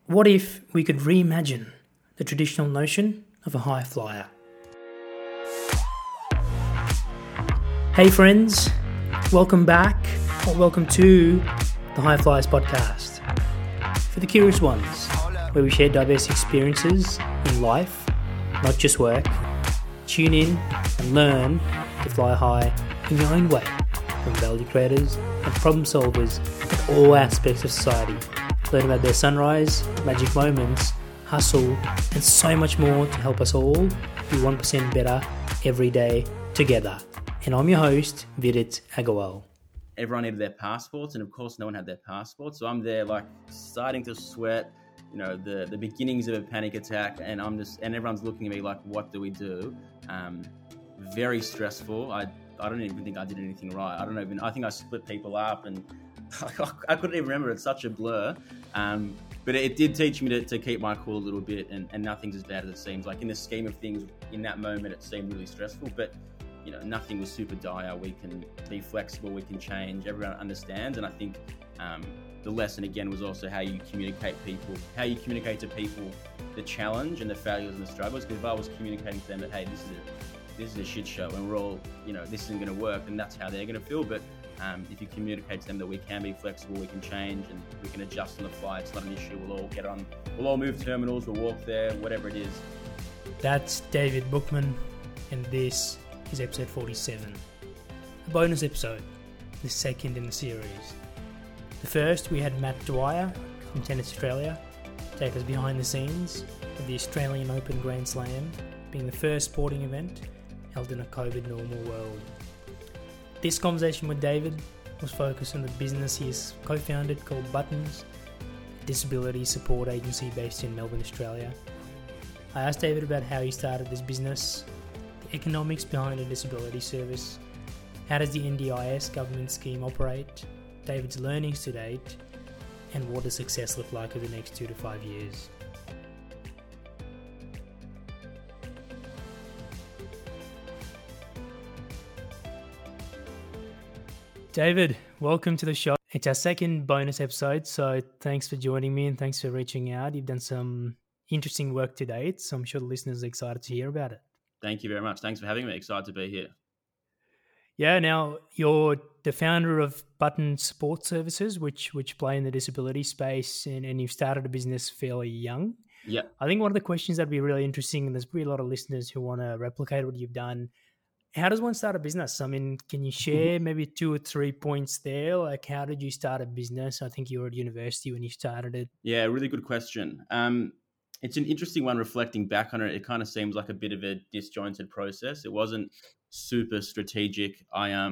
What if we could reimagine the traditional notion of a high flyer? Hey friends, welcome back, or welcome to the High Flyers podcast. For the curious ones, where we share diverse experiences in life, not just work, tune in and learn to fly high in your own way, from value creators and problem solvers in all aspects of society. Learn about their sunrise, magic moments, hustle, and so much more to help us all be 1% better every day together. And I'm your host, Vidit Agarwal. Everyone needed their passports, and of course no one had their passports. So I'm there like starting to sweat, the beginnings of a panic attack, and and everyone's looking at me like, what do we do? Very stressful. I don't even think I did anything right. I think I split people up, and I couldn't even remember. It's such a blur. But it did teach me to keep my cool a little bit, and nothing's as bad as it seems. Like in the scheme of things, in that moment, it seemed really stressful, but nothing was super dire. We can be flexible, we can change, everyone understands. And I think the lesson again was also how you communicate to people the challenge and the failures and the struggles. Because if I was communicating to them that, hey, this is a shit show and we're all, this isn't going to work, and that's how they're going to feel. But if you communicate to them that we can be flexible, we can change, and we can adjust on the fly, it's not an issue. We'll all move terminals, we'll walk there, whatever it is. That's David Bookman, and this is episode 47, a bonus episode, the second in the series. The first, we had Matt Dwyer from Tennis Australia take us behind the scenes of the Australian Open Grand Slam, being the first sporting event held in a COVID normal world. This conversation with David was focused on the business he has co-founded called Buttons, a disability support agency based in Melbourne, Australia. I asked David about how he started this business, the economics behind a disability service, how does the NDIS government scheme operate, David's learnings to date, and what does success look like over the next 2 to 5 years. David, welcome to the show. It's our second bonus episode, so thanks for joining me and thanks for reaching out. You've done some interesting work to date, so I'm sure the listeners are excited to hear about it. Thank you very much. Thanks for having me. Excited to be here. Yeah, now you're the founder of Button Support Services, which play in the disability space, and you've started a business fairly young. Yeah. I think one of the questions that'd be really interesting, and there's probably a lot of listeners who want to replicate what you've done. How does one start a business? I mean, can you share maybe 2 or 3 points there? Like, how did you start a business? I think you were at university when you started it. Yeah, really good question. It's an interesting one reflecting back on it. It kind of seems like a bit of a disjointed process. It wasn't super strategic.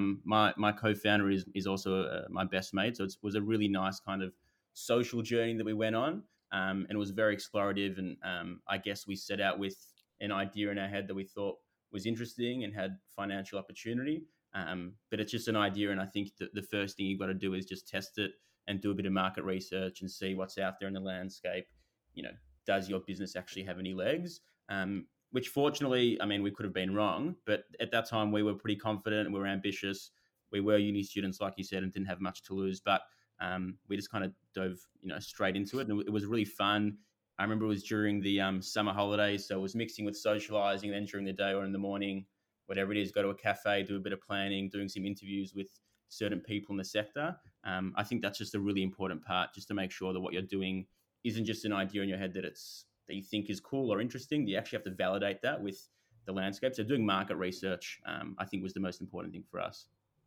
My co-founder is also my best mate. So it was a really nice kind of social journey that we went on. And it was very explorative. And I guess we set out with an idea in our head that we thought was interesting and had financial opportunity. But it's just an idea. And I think that the first thing you've got to do is just test it and do a bit of market research and see what's out there in the landscape. Does your business actually have any legs? Which fortunately, I mean, we could have been wrong, but at that time we were pretty confident and we were ambitious. We were uni students, like you said, and didn't have much to lose, but we just kind of dove, straight into it. And it was really fun. I remember it was during the summer holidays, so it was mixing with socializing, then during the day or in the morning, whatever it is, go to a cafe, do a bit of planning, doing some interviews with certain people in the sector. I think that's just a really important part, just to make sure that what you're doing isn't just an idea in your head that you think is cool or interesting. You actually have to validate that with the landscape. So doing market research, I think, was the most important thing for us.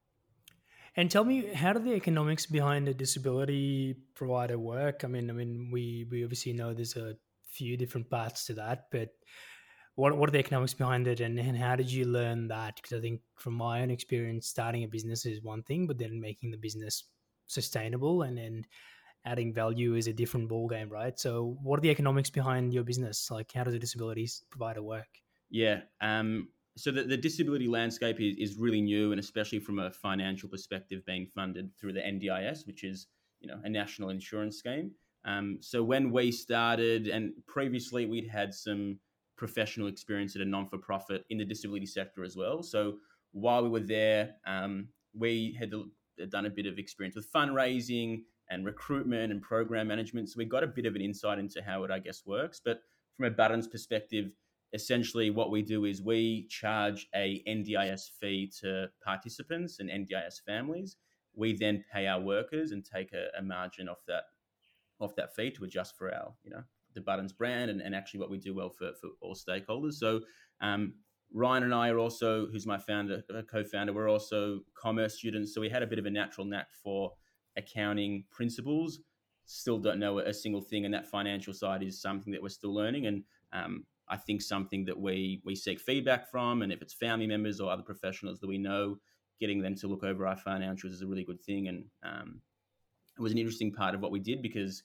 And tell me, how do the economics behind a disability provider work? I mean, we obviously know there's a few different parts to that, but what are the economics behind it, and how did you learn that? Because I think from my own experience, starting a business is one thing, but then making the business sustainable and adding value is a different ballgame, right? So what are the economics behind your business? Like, how does a disabilities provider work? Yeah. So the disability landscape is really new, and especially from a financial perspective, being funded through the NDIS, which is, a national insurance scheme. So when we started, and previously we'd had some professional experience at a non-for-profit in the disability sector as well. So while we were there, we had done a bit of experience with fundraising, and recruitment and program management. So we got a bit of an insight into how it, I guess, works. But from a Buttons perspective, essentially what we do is we charge a NDIS fee to participants and NDIS families. We then pay our workers and take a margin off that fee to adjust for our, the Buttons brand and actually what we do well for all stakeholders. So Ryan and I are also, who's my co-founder, we're also commerce students. So we had a bit of a natural knack for accounting principles. Still don't know a single thing, and that financial side is something that we're still learning. And I think something that we seek feedback from, and if it's family members or other professionals that we know, getting them to look over our financials is a really good thing. And it was an interesting part of what we did because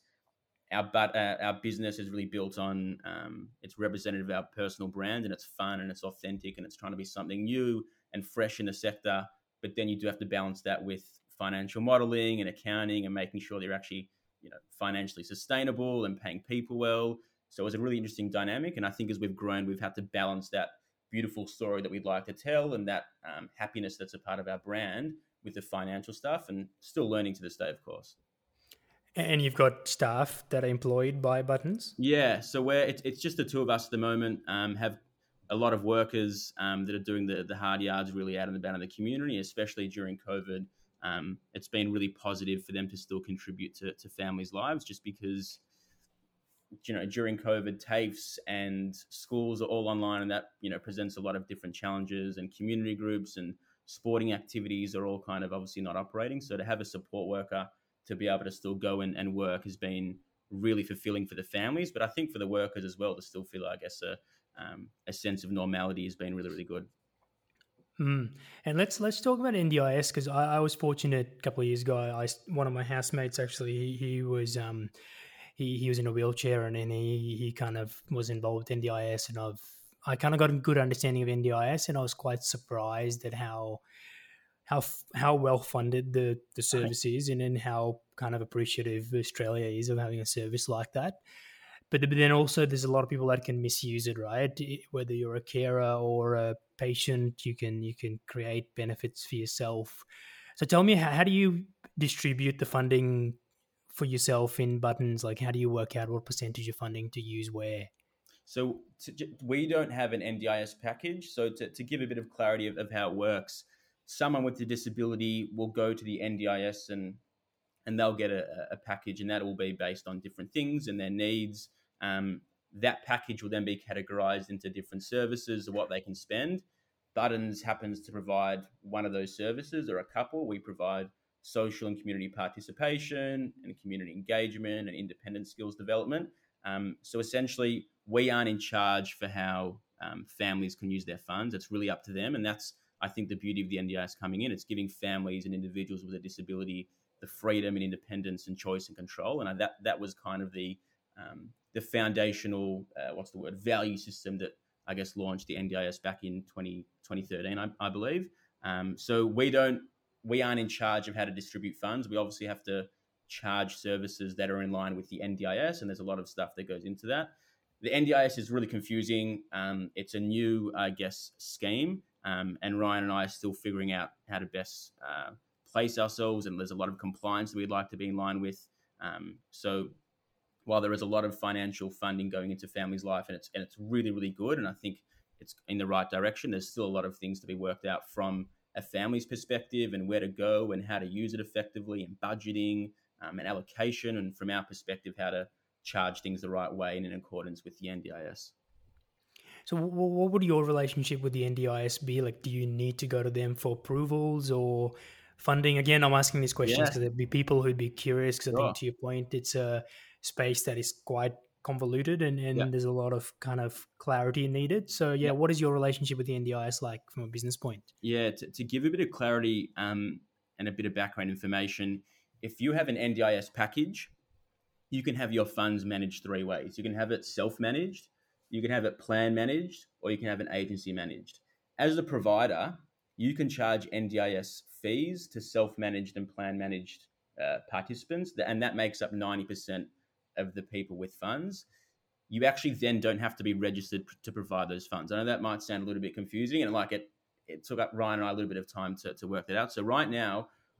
our business is really built on it's representative of our personal brand, and it's fun and it's authentic and it's trying to be something new and fresh in the sector. But then you do have to balance that with financial modeling and accounting and making sure that you're actually financially sustainable and paying people well. So it was a really interesting dynamic. And I think as we've grown, we've had to balance that beautiful story that we'd like to tell and that happiness that's a part of our brand with the financial stuff, and still learning to this day, of course. And you've got staff that are employed by Buttons? Yeah, so it's just the two of us at the moment. Have a lot of workers that are doing the hard yards really out and about in the community, especially during COVID. It's been really positive for them to still contribute to families' lives, just because during COVID, TAFEs and schools are all online, and that presents a lot of different challenges, and community groups and sporting activities are all kind of obviously not operating. So to have a support worker to be able to still go and work has been really fulfilling for the families, but I think for the workers as well to still feel, I guess, a sense of normality has been really, really good. And let's talk about NDIS, because I was fortunate a couple of years ago. One of my housemates actually he was he was in a wheelchair, and then he kind of was involved in NDIS, and I kind of got a good understanding of NDIS, and I was quite surprised at how well funded the service is, and then how kind of appreciative Australia is of having a service like that. But then also there's a lot of people that can misuse it, right? Whether you're a carer or a patient, you can create benefits for yourself. So tell me, how do you distribute the funding for yourself in Buttons? Like, how do you work out what percentage of funding to use where? So we don't have an NDIS package. So to give a bit of clarity of how it works, someone with a disability will go to the NDIS and they'll get a package, and that will be based on different things and their needs. That package will then be categorized into different services or what they can spend. Buttons happens to provide one of those services or a couple. We provide social and community participation and community engagement and independent skills development. So essentially, we aren't in charge for how families can use their funds. It's really up to them. And that's, I think, the beauty of the NDIS coming in. It's giving families and individuals with a disability the freedom and independence and choice and control. And that was kind of the foundational, value system that I guess launched the NDIS back in 2013, I believe. So we aren't in charge of how to distribute funds. We obviously have to charge services that are in line with the NDIS, and there's a lot of stuff that goes into that. The NDIS is really confusing. It's a new, I guess, scheme, and Ryan and I are still figuring out how to best place ourselves, and there's a lot of compliance that we'd like to be in line with. So while there is a lot of financial funding going into families' life, and it's really, really good, and I think it's in the right direction, there's still a lot of things to be worked out from a family's perspective, and where to go and how to use it effectively, and budgeting and allocation, and from our perspective, how to charge things the right way and in accordance with the NDIS. So what would your relationship with the NDIS be? Like, do you need to go to them for approvals or funding? Again, I'm asking these questions because there'd be people who'd be curious, because I think, to your point, it's a space that is quite convoluted and there's a lot of kind of clarity needed. So what is your relationship with the NDIS like from a business point? Yeah, to give a bit of clarity and a bit of background information, if you have an NDIS package, you can have your funds managed three ways. You can have it self-managed, you can have it plan managed, or you can have an agency managed. As a provider, you can charge NDIS fees to self-managed and plan managed participants, and that makes up 90% of the people with funds. You actually then don't have to be registered to provide those funds. I know that might sound a little bit confusing, and it took up Ryan and I a little bit of time to work that out. So right now,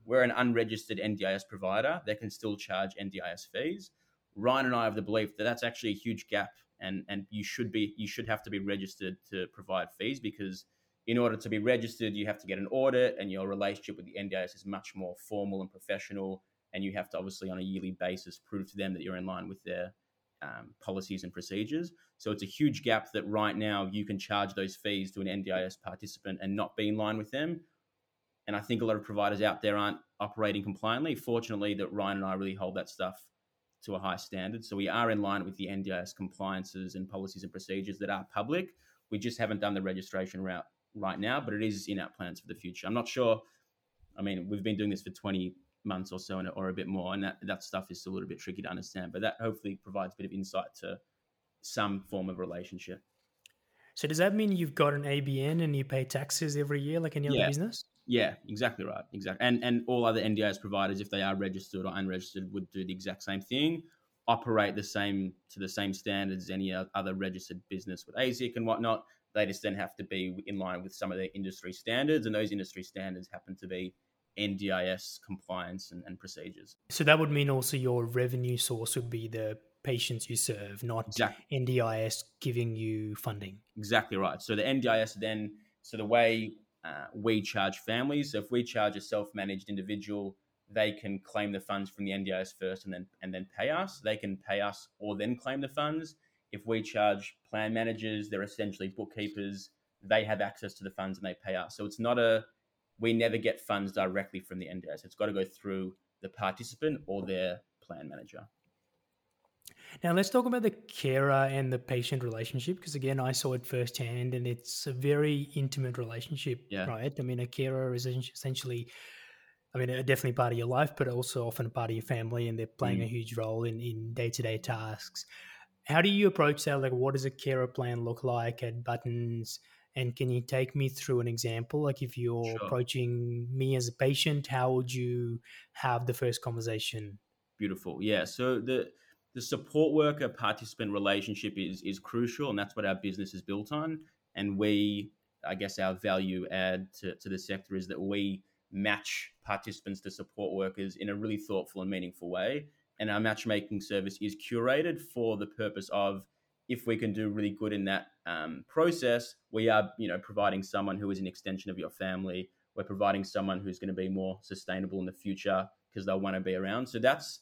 we're an unregistered NDIS provider that can still charge NDIS fees. Ryan and I have the belief that that's actually a huge gap, and you should have to be registered to provide fees, because in order to be registered, you have to get an audit, and your relationship with the NDIS is much more formal and professional, and you have to obviously on a yearly basis prove to them that you're in line with their policies and procedures. So it's a huge gap that right now you can charge those fees to an NDIS participant and not be in line with them. And I think a lot of providers out there aren't operating compliantly. Fortunately, that Ryan and I really hold that stuff to a high standard. So we are in line with the NDIS compliances and policies and procedures that are public. We just haven't done the registration route right now, but it is in our plans for the future. I'm not sure. I mean, we've been doing this for 20 months or so, or a bit more, and that stuff is still a little bit tricky to understand. But that hopefully provides a bit of insight to some form of relationship. So does that mean you've got an ABN and you pay taxes every year like any other business? Yeah, exactly right. Exactly. And all other NDIS providers, if they are registered or unregistered, would do the exact same thing, operate the same standards as any other registered business with ASIC and whatnot. They just then have to be in line with some of their industry standards, and those industry standards happen to be NDIS compliance and procedures. So that would mean also your revenue source would be the patients you serve, not NDIS giving you funding. Exactly right. So the NDIS then, so the way we charge families, so if we charge a self-managed individual, they can claim the funds from the NDIS first and then pay us. They can pay us or then claim the funds. If we charge plan managers, they're essentially bookkeepers. They have access to the funds and they pay us. So it's not we never get funds directly from the NDIS. It's got to go through the participant or their plan manager. Now let's talk about the carer and the patient relationship, because again, I saw it firsthand, and it's a very intimate relationship, right? I mean, a carer is essentially, definitely part of your life, but also often a part of your family, and they're playing a huge role in day-to-day tasks. How do you approach that? Like, what does a carer plan look like at Buttons? And can you take me through an example? Like, if you're approaching me as a patient, how would you have the first conversation? Beautiful. Yeah. So the support worker participant relationship is crucial, and that's what our business is built on. And I guess our value add to the sector is that we match participants to support workers in a really thoughtful and meaningful way. And our matchmaking service is curated for the purpose of, if we can do really good in that process, we are, providing someone who is an extension of your family. We're providing someone who's going to be more sustainable in the future because they'll want to be around. So that's,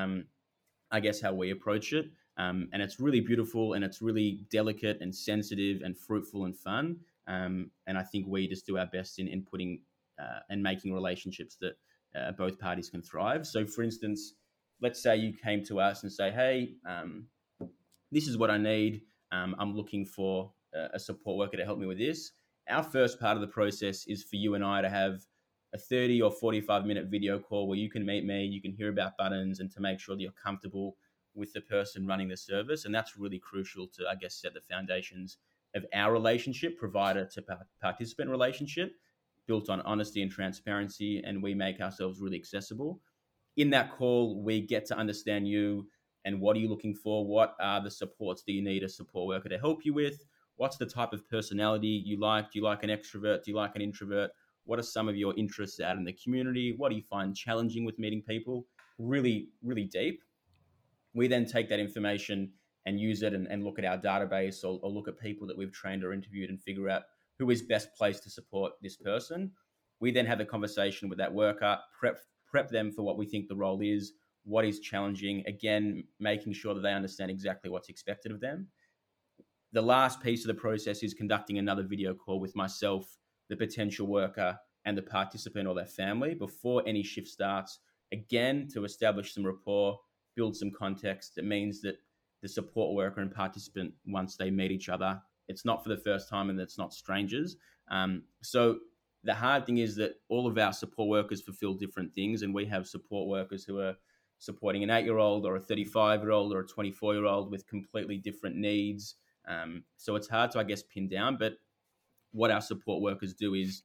I guess, how we approach it. And it's really beautiful, and it's really delicate and sensitive and fruitful and fun. And I think we just do our best in putting and making relationships that both parties can thrive. So, for instance, let's say you came to us and say, hey, this is what I need. I'm looking for a support worker to help me with this. Our first part of the process is for you and I to have a 30 or 45-minute video call where you can meet me, you can hear about Buttons, and to make sure that you're comfortable with the person running the service. And that's really crucial to, I guess, set the foundations of our relationship, provider to participant relationship, built on honesty and transparency, and we make ourselves really accessible. In that call, we get to understand you and what are you looking for? What are the supports that you need a support worker to help you with? What's the type of personality you like? Do you like an extrovert? Do you like an introvert? What are some of your interests out in the community? What do you find challenging with meeting people? Really, really deep. We then take that information and use it and look at our database or look at people that we've trained or interviewed and figure out who is best placed to support this person. We then have a conversation with that worker, prep them for what we think the role is, what is challenging, again, making sure that they understand exactly what's expected of them. The last piece of the process is conducting another video call with myself, the potential worker, and the participant or their family before any shift starts, again, to establish some rapport, build some context. It means that the support worker and participant, once they meet each other, it's not for the first time and it's not strangers. So the hard thing is that all of our support workers fulfill different things, and we have support workers who are supporting an 8-year-old or a 35-year-old or a 24-year-old with completely different needs. So it's hard to, I guess, pin down. But what our support workers do is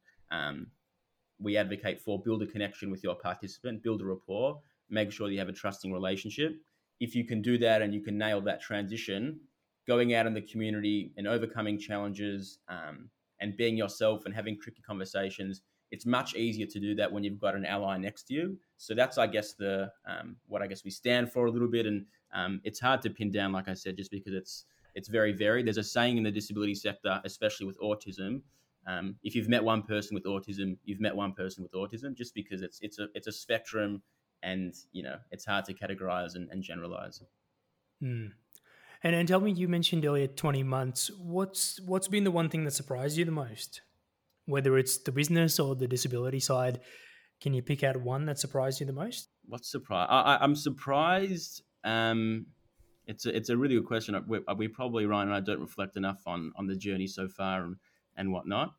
we advocate for build a connection with your participant, build a rapport, make sure that you have a trusting relationship. If you can do that and you can nail that transition, going out in the community and overcoming challenges and being yourself and having tricky conversations, it's much easier to do that when you've got an ally next to you. So that's, I guess, the what I guess we stand for a little bit. And it's hard to pin down, like I said, just because it's very varied. There's a saying in the disability sector, especially with autism. If you've met one person with autism, you've met one person with autism, just because it's a spectrum, and it's hard to categorize and generalize. Hmm. And tell me, you mentioned earlier 20 months. What's been the one thing that surprised you the most? Whether it's the business or the disability side, can you pick out one that surprised you the most? What's surprise? I'm surprised. It's a really good question. We probably, Ryan and I, don't reflect enough on the journey so far and whatnot.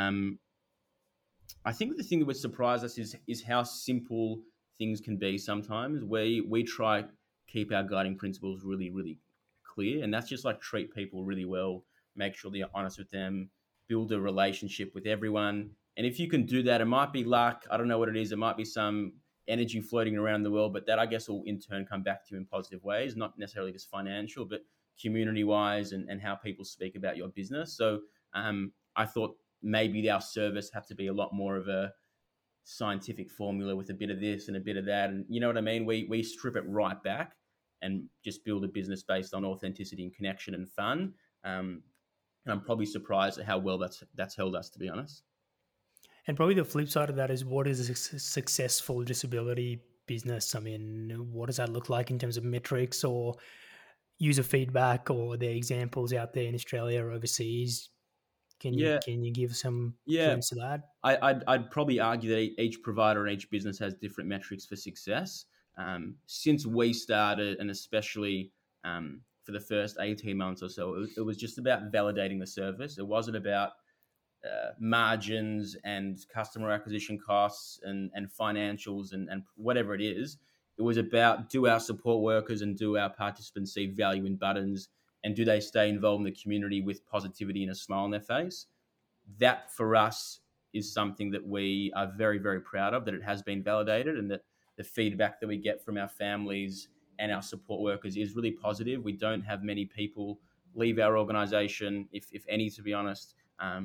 I think the thing that would surprise us is how simple things can be. Sometimes we try keep our guiding principles really, really clear, and that's just like treat people really well, make sure that you're honest with them, build a relationship with everyone. And if you can do that, it might be luck. I don't know what it is. It might be some energy floating around the world, but that, I guess, will in turn come back to you in positive ways, not necessarily just financial, but community wise, and how people speak about your business. So I thought maybe our service had to be a lot more of a scientific formula with a bit of this and a bit of that. And you know what I mean? We strip it right back and just build a business based on authenticity and connection and fun. And I'm probably surprised at how well that's held us, to be honest. And probably the flip side of that is, what is a successful disability business? I mean, what does that look like in terms of metrics or user feedback, or the examples out there in Australia or overseas? Can you give some clues to that? I'd probably argue that each provider and each business has different metrics for success. Since we started, and especially for the first 18 months or so, it was just about validating the service. It wasn't about margins and customer acquisition costs and financials and whatever it is. It was about, do our support workers and do our participants see value in Buttons, and do they stay involved in the community with positivity and a smile on their face? That for us is something that we are very, very proud of, that it has been validated, and that the feedback that we get from our families and our support workers is really positive. We don't have many people leave our organisation, if any, to be honest.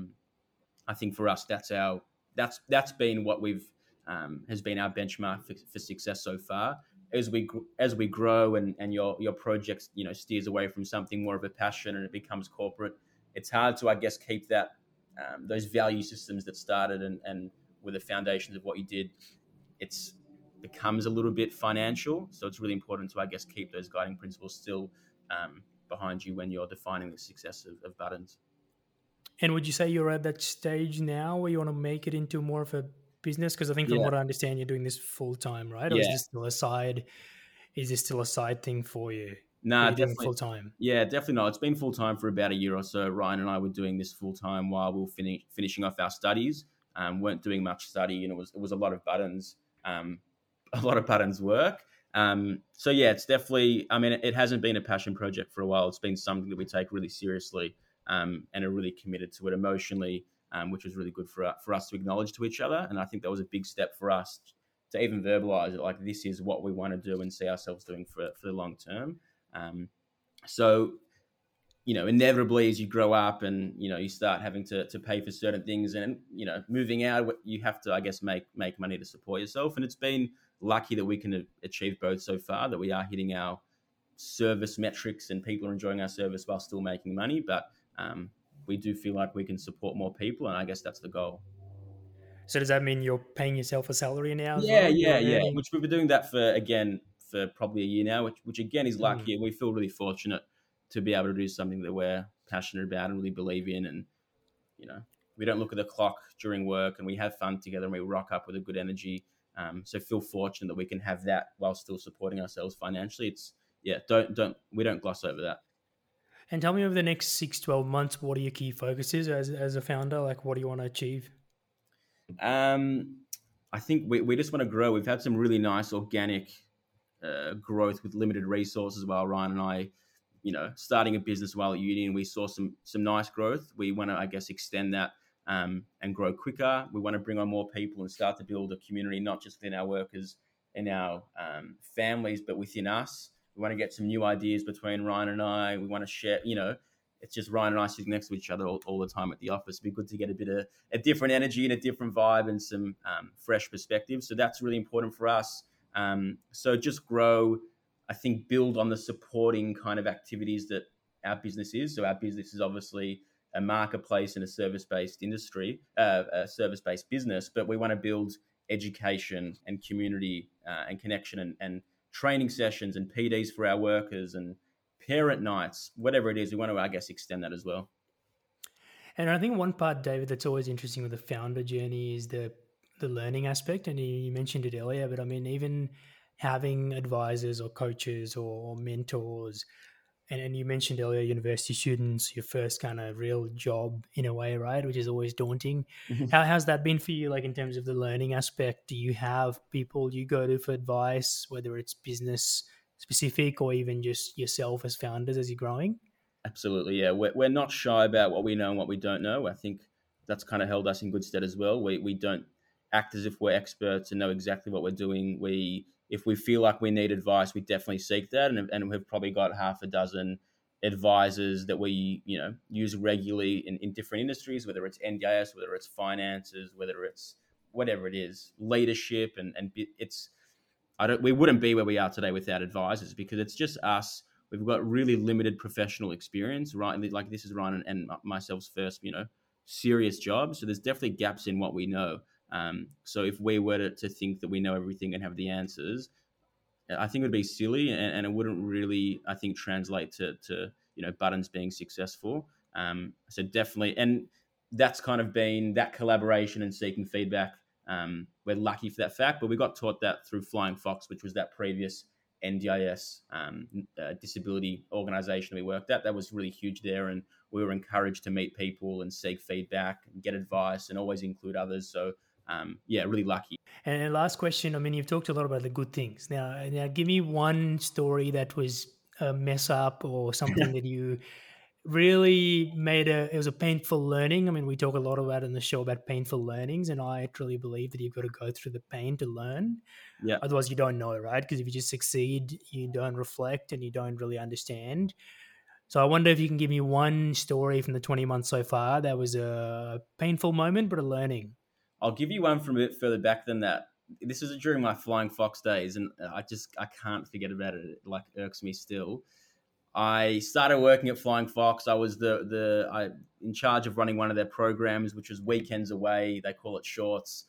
I think for us, that's been what has been our benchmark for success so far. As we grow and your project steers away from something more of a passion and it becomes corporate, it's hard to, I guess, keep that those value systems that started and were the foundations of what you did. It's becomes a little bit financial, so it's really important to, I guess, keep those guiding principles still behind you when you're defining the success of Buttons. And would you say you're at that stage now where you want to make it into more of a business? Because I think from what I understand, you're doing this full time, right? Or is this still a side? Is this still a side thing for you? No, definitely full time. Yeah, definitely not. It's been full time for about a year or so. Ryan and I were doing this full time while we were finishing off our studies. Weren't doing much study, and it was a lot of Buttons, a lot of Buttons work. So yeah, it's definitely. I mean, it hasn't been a passion project for a while. It's been something that we take really seriously. And are really committed to it emotionally, which was really good for us to acknowledge to each other. And I think that was a big step for us to even verbalize it, like this is what we want to do and see ourselves doing for the long term. So, inevitably as you grow up and, you start having to pay for certain things and, moving out, you have to, I guess, make money to support yourself. And it's been lucky that we can achieve both so far, that we are hitting our service metrics and people are enjoying our service while still making money. But we do feel like we can support more people, and I guess that's the goal. So does that mean you're paying yourself a salary now? Yeah. Which we've been doing that for probably a year now, which again is lucky. We feel really fortunate to be able to do something that we're passionate about and really believe in, and we don't look at the clock during work, and we have fun together, and we rock up with a good energy. So feel fortunate that we can have that while still supporting ourselves financially. We don't gloss over that. And tell me, over the next 6-12 months, what are your key focuses as a founder? Like, what do you want to achieve? I think we just want to grow. We've had some really nice organic growth with limited resources while Ryan and I, starting a business while at uni, and we saw some nice growth. We want to, I guess, extend that and grow quicker. We want to bring on more people and start to build a community, not just within our workers and our families, but within us. We want to get some new ideas between Ryan and I. We want to share, it's just Ryan and I sitting next to each other all the time at the office. It'd be good to get a bit of a different energy and a different vibe and some fresh perspective. So that's really important for us. So just grow, I think, build on the supporting kind of activities that our business is. So our business is obviously a marketplace and a service-based industry, a service-based business, but we want to build education and community and connection and training sessions and PDs for our workers and parent nights, whatever it is. We want to, I guess, extend that as well. And I think one part, David, that's always interesting with the founder journey is the learning aspect. And you mentioned it earlier, but I mean, even having advisors or coaches or mentors, and you mentioned earlier university students, your first kind of real job in a way, right? Which is always daunting. How's that been for you, like in terms of the learning aspect? Do you have people you go to for advice, whether it's business specific or even just yourself as founders as you're growing? Absolutely, yeah. We're not shy about what we know and what we don't know. I think that's kind of held us in good stead as well. We don't act as if we're experts and know exactly what we're doing. If we feel like we need advice, we definitely seek that, and we've probably got half a dozen advisors that we use regularly in different industries, whether it's NDIS, whether it's finances, whether it's whatever it is, leadership, and it's we wouldn't be where we are today without advisors, because it's just us. We've got really limited professional experience, right? Like this is Ryan and myself's first, serious job. So there's definitely gaps in what we know. So if we were to think that we know everything and have the answers, I think it would be silly, and it wouldn't really, I think, translate to Buttons being successful. So definitely, and that's kind of been that collaboration and seeking feedback. We're lucky for that fact, but we got taught that through Flying Fox, which was that previous NDIS disability organisation we worked at. That was really huge there, and we were encouraged to meet people and seek feedback and get advice and always include others. So really lucky. And last question, I mean, you've talked a lot about the good things. Now give me one story that was a mess up or something that you really it was a painful learning. I mean, we talk a lot about in the show about painful learnings, and I truly believe that you've got to go through the pain to learn. Yeah. Otherwise you don't know, right? Because if you just succeed, you don't reflect and you don't really understand. So I wonder if you can give me one story from the 20 months so far that was a painful moment, but a learning. I'll give you one from a bit further back than that. This is during my Flying Fox days, and I can't forget about it. It like irks me still. I started working at Flying Fox. I was in charge of running one of their programs, which was weekends away. They call it shorts.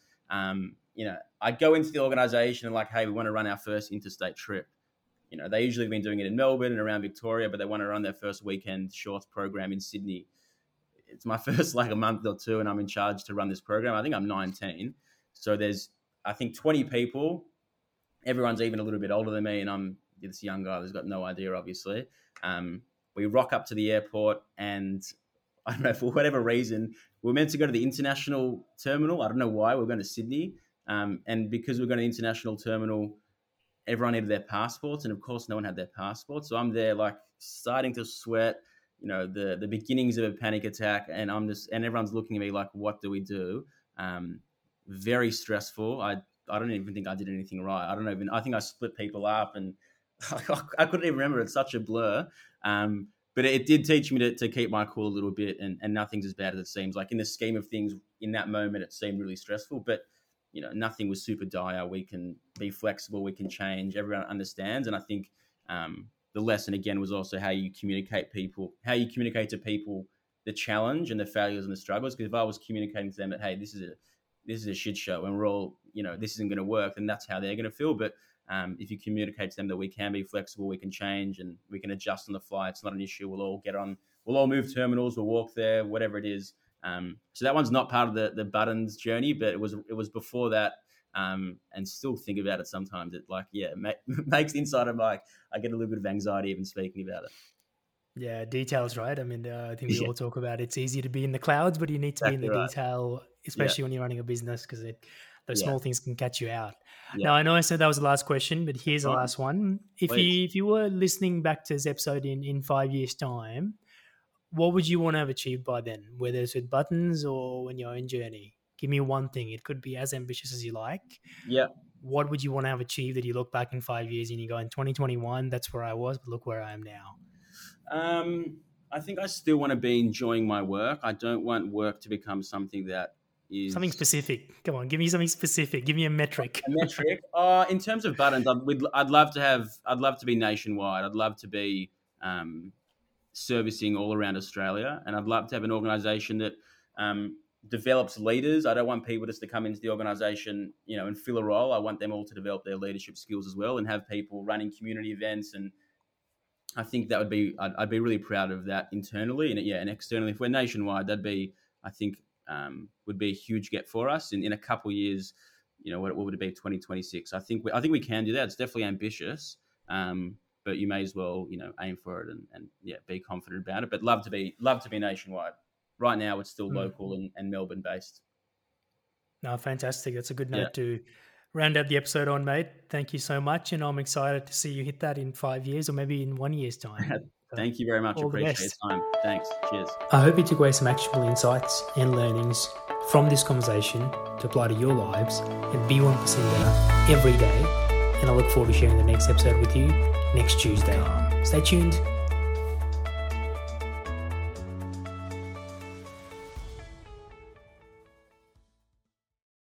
I'd go into the organization and like, hey, we want to run our first interstate trip. They usually have been doing it in Melbourne and around Victoria, but they want to run their first weekend shorts program in Sydney. It's my first like a month or two, and I'm in charge to run this program. I think I'm 19. So there's, I think, 20 people. Everyone's even a little bit older than me, and I'm this young guy that's got no idea, obviously. We rock up to the airport, and I don't know, for whatever reason, we're meant to go to the international terminal. I don't know why. We're going to Sydney. And because we're going to the international terminal, everyone needed their passports. And of course, no one had their passports. So I'm there like starting to sweat, the beginnings of a panic attack. And and everyone's looking at me like, what do we do? Very stressful. I don't even think I did anything right. I think I split people up, and I couldn't even remember. It's such a blur. But it did teach me to keep my cool a little bit, and nothing's as bad as it seems. Like in the scheme of things, in that moment, it seemed really stressful, but nothing was super dire. We can be flexible. We can change. Everyone understands. And I think the lesson again was also how you communicate to people the challenge and the failures and the struggles. Because if I was communicating to them that, hey, this is a shit show and we're all, this isn't going to work, then that's how they're going to feel. But if you communicate to them that we can be flexible, we can change, and we can adjust on the fly, it's not an issue. We'll all move terminals, we'll walk there, whatever it is. So that one's not part of the Buttons journey, but it was before that. And still think about it sometimes. It makes the inside of I get a little bit of anxiety even speaking about it. Yeah, details, right? I mean, I think we all talk about it's easy to be in the clouds, but you need to be in the detail, especially when you're running a business, because those small things can catch you out. Now, I know I said that was the last question, but here's the last one. If you were listening back to this episode in 5 years' time, what would you want to have achieved by then, whether it's with Buttons or in your own journey? Give me one thing. It could be as ambitious as you like. Yeah. What would you want to have achieved that you look back in 5 years and you go, in 2021, that's where I was, but look where I am now? I think I still want to be enjoying my work. I don't want work to become something that is something specific. Come on, give me something specific. Give me a metric. a metric. In terms of buttons, I'd love to be nationwide. I'd love to be servicing all around Australia, and I'd love to have an organisation that develops leaders. I don't want people just to come into the organisation, and fill a role. I want them all to develop their leadership skills as well, and have people running community events. And I think that would be, I'd be really proud of that internally and externally. If we're nationwide, that'd be, I think, would be a huge get for us in a couple of years. What would it be? 2026. I think we can do that. It's definitely ambitious, but you may as well aim for it and be confident about it. But love to be nationwide. Right now, it's still local and Melbourne based. No, fantastic. That's a good note to round out the episode on, mate. Thank you so much, and I'm excited to see you hit that in 5 years or maybe in 1 year's time. Thank you very much. Appreciate your time. Thanks. Cheers. I hope you took away some actionable insights and learnings from this conversation to apply to your lives and be 1% better every day. And I look forward to sharing the next episode with you next Tuesday. Stay tuned.